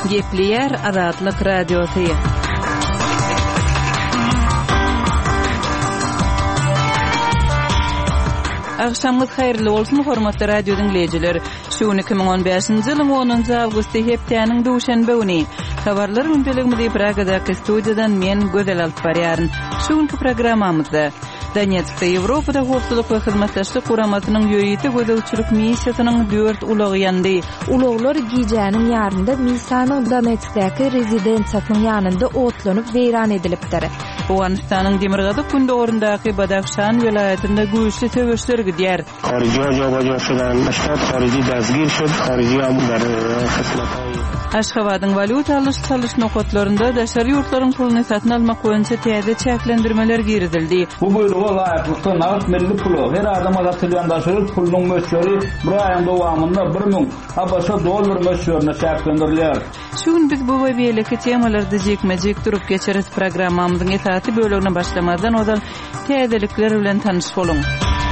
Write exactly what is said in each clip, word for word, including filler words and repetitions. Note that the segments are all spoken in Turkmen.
Gepleyer Azatlyk Radiosu. Akşamınız hayırlı olsun hormatly radio dinleyijiler. Şu iki bin on beşinji ýylyň onunjy awgusty hepdeniň duşanbe güni. Habarlar gündeligimizi Pragada studiýadan men Gözel alyp barýaryn. Şuňky programmamyzda Donetskda Ýewropada howpsuzlyk we hyzmatdaşlyk guramatynyň ýöýeti gözegçilik missiýasynyň dört ulagy ýandy. Ulaglar gijäniň ýarynda Misanyň Donetskdäki rezidensiýasynyň ýanynda otlanyp weýran edilipdir. Awganistanyň Demirgazy Kundorundaky Badakşan welaýatynda güýçli töweşler gidýär. Harici jabajy şulan, başga harici dazgir şud, harici amlar hyzmatly. Aşgabatyň valyuta alyş çalyş nokatlarynda daşary ýurtlaryň puluny satyn almak boýunça täze çäklendirmeler girizildi. Bu buyrug'a laýyklykda nagd milli pulu, her adama gatylýan daşary pulunyň möçberi bir aýyň dowamynda bir ming habaşa dollar möçberine çäklendirilýär. Şu gün biz bu we beýleki temalarda jekmejek durup geçeriz. Programmamyzyň esasy bölegine başlamazdan odan täzelikler bilen tanyş boluň.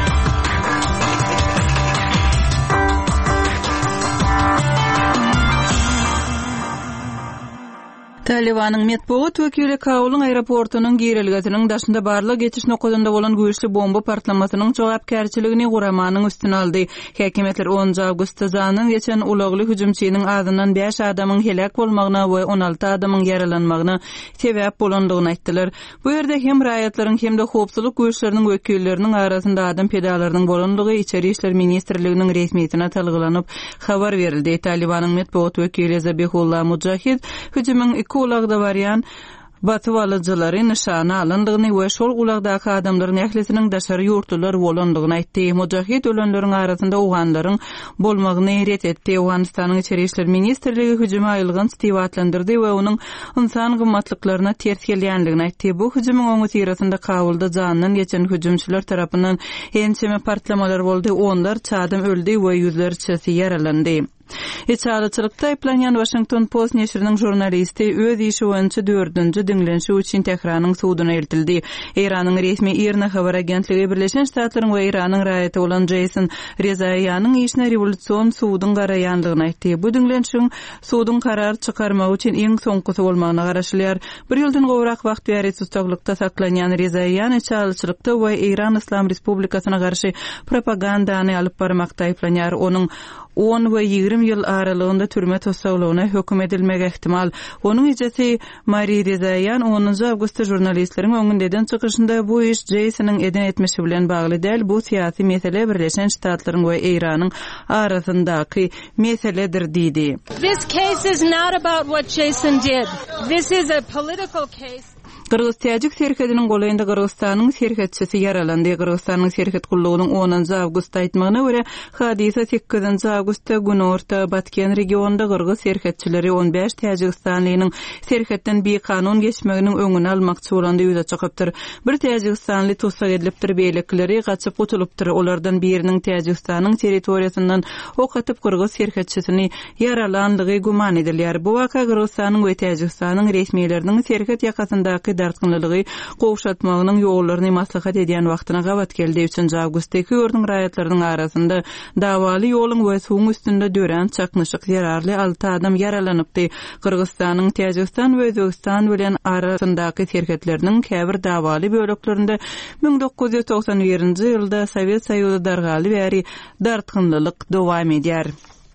Talibanyň metbuat wekili Kabulyň aeroportunyň girilgäsiniň daşynda barlyk geçiş nokatynda bolan güýçli bomba partlamasynyň jogapkärçiligini guramanyň üstüne aldy. Häkimetler onunjy awgustda zanyň geçen ulagly hüjümçiniň azyndan beş adamyň helak bolmagyna we on alty adamyň yaralanmagyna sebäp bolandygyny aýtdylar. Bu ýerde hem raýatlaryň hem de howpsuzlyk güýçleriniň wekilleriniň arasynda adam pedalarynyň bolandygy Içeri işler ministrliginiň resmiýetine talgylanyp habar berildi. Talibanyň metbuat wekili Zabihullah Mujahid hüjümüň ulagda barýan batyp alyjylary nişana alyndygyny we şol ulagdaky adamlaryň ählesiniň daşary ýurtlar bolandygyny aýtdy. Mujahid ölenleriň arasynda uganlaryň bolmagyny ret etdi. Awganistanyň Içeri işler ministrligi hüjüme aýylgyn stiwatlandyrdy we onuň insan gymmatlyklaryna ters gelýänligini aýtdy. Bu hüjümüň oňy tirasynda Kabulda janyny geçen hüjümçiler tarapyndan ençeme partlamalar boldy. Onlar çadym öldi we ýüzlerçesi yaralandy. Eçalyçylykda aýplanýan Washington Post neşriniň jurnalisti öz işi boýunça dördünji dinlenşi üçin Tehranyň suwdyna eltildi. Iranyň resmi Irna habar agentligi Birleşen Ştatlaryň we Iranyň raýaty bolan Jason Rezaýanyň işine rewolýusiýon suwdyň garaýandygyny aýtdy. Bu dinlenşiň suwdyň karar çykarmak üçin iň soňkysy bolmagyna garaşylýar. Bir ýyldan gowrak wagt ýary tutuklykda saklanýan Rezaýan eçalyçylykda we Iran Islam Respublikasyna garşy propagandany alyp barmakda aýplanýar. Onuň on we ýigrim ýyl aralygynda türme tosaglygyna hökm edilmegi ihtimal. Onuň ejesi Mari Rezaýan onunjy awgustda jurnalistleriň öňünden çykyşynda bu iş Jasonyň eden etmesi bilen bagly däl, bu syýasy mesele Birleşen Ştatlaryň we Iranyň arasyndaky meseledir diýdi. This case is not about what Jason did. This is a political case. Kırgız Täjik serhediniň golaýynda Kırgızstanyň serhetçisi yaralandy. Kırgızstanyň serhet gullugynyň onunjy awgustda aýtmagyna görä, hadisa sekizinji awgustda günorta Batken regionunda Kırgız serhetçileri on beş Täjikstanlynyň serhetden bir kanun geçmeginiň öňüni almakçy bolanda ýüze çykypdyr. Bir Täjikstanly tutsak edilipdir, beýlekleri gaçyp gutulypdyr. Olardan biriniň Täjikstanyň territoriýasyndan ok atyp Kırgız serhetçisini yaralandygy guman edilýär. Bu waka Kırgızstanyň we Täjikstanyň resmiýetleriniň serhet ýakasyndaky dartgynlygy gowşatmagynyň ýollaryny maslahat edýän wagtyna gabat geldi. üçinji awgustdaky ýurdun raýatlarynyň arasynda dawaly ýoluň we suwuň üstünde dören çaknyşyk ýararly alty adam yaralanypdy. Kırgızstanyň Täjikistan we Özbegistan bilen arasyndaky serhetleriniň käbir dawaly böleklerinde bin dokuz ýüz toksan birinji ýylda Sowet Soýuzy dargaly bäri dartgynlylyk dowam edýär.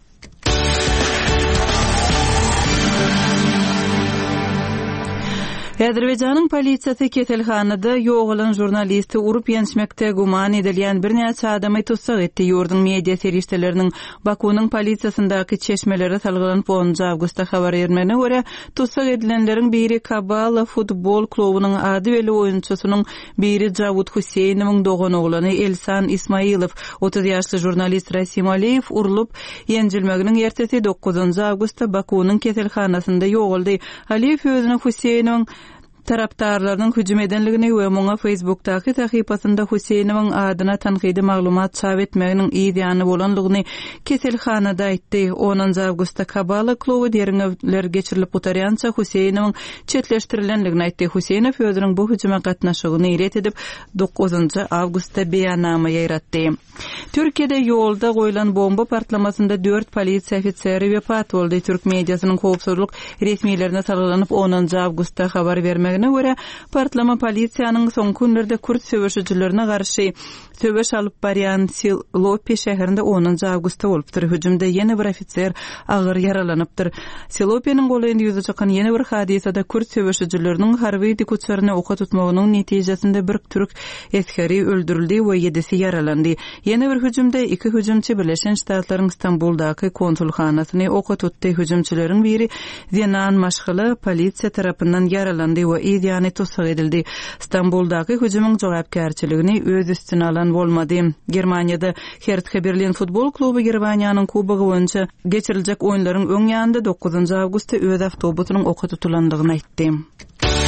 Azerbaýjanyň polisiýasy keselhanada ýoğulan jurnalisti urup ýenişmekde guman edilýän bir näçe adamy tutsak etdi. Ýurdun media serişdeleriniň Bakunyň polisiýasyndaky çeşmelere salgylanyp onunjy awgustda habar bermegine görä, tutsak edilenleriň biri Kabala futbol klubynyň ady beli oýunçusynyň biri Jawud Huseýnowyň dogan oglany Elsan Ismailow, otuz ýaşly jurnalist Rasim Aliyev urulup ýenjilmeginiň ertesi dokuzunjy awgustda Bakunyň keselhanasynda ýoğuldy. Aliyev özüne Huseýnowyň taraptarlarynyň hüjüm edenligini we muňa Facebookdaky tahypasynda Huseýnowyň adyna tanqidi maglumat çap etmeginiň ýa-da bolanlygyny keselhanada aýtdy. onunjy awgustda Kabala kluby deriňler geçirilip otarýança Huseýnowyň çetleşdirilenligini aýtdy. Huseýnow özüniň bu hüjüme gatnaşygyny ret edip dokuzunjy awgustda beýannama ýaratdy. Türkiýede ýolda goýulan bomba partlamasynda dört polisiýa ofiseri wepat boldy. Türk mediasynyň howpsuzlyk resmiýetlerine salgylanyp onuncu awgustda habar bermegine görä, partlama polisiýanyň soňky günlerde Kürt söwüşçilerine garşy söwüş alyp barýan Silopi şäherinde onuncu awgustda bolupdyr. Hüjümde ýene bir ofiser agyr yaralanypdyr. Silopiniň goýulan ýüze çykan ýene bir hadisede Kürt söwüşçileriniň harby dikutçaryny oka tutmagynyň netijesinde bir türk eskeri öldürildi we ýedisi yaralandy. Ýene bir hüjümde iki hüjümçi Birleşen Ştatlaryň Istanbuldaky konsulhanasyny oka tutdy. Hüjümçileriň biri Zenan Maşgaly polisiýa tarapyndan yaralandy we ýany tutsak edildi. Istanbuldaky hüjümüň jogapkärçiligini öz üstüne alan bolmady. Germaniýada Hertha Berlin futbol klubu Germaniýanyň kubogy boýunça geçiriljek oýunlaryň öň ýanynda dokuzuncu awgustda öz awtobusynyň oka tutulandygyny aýtdy.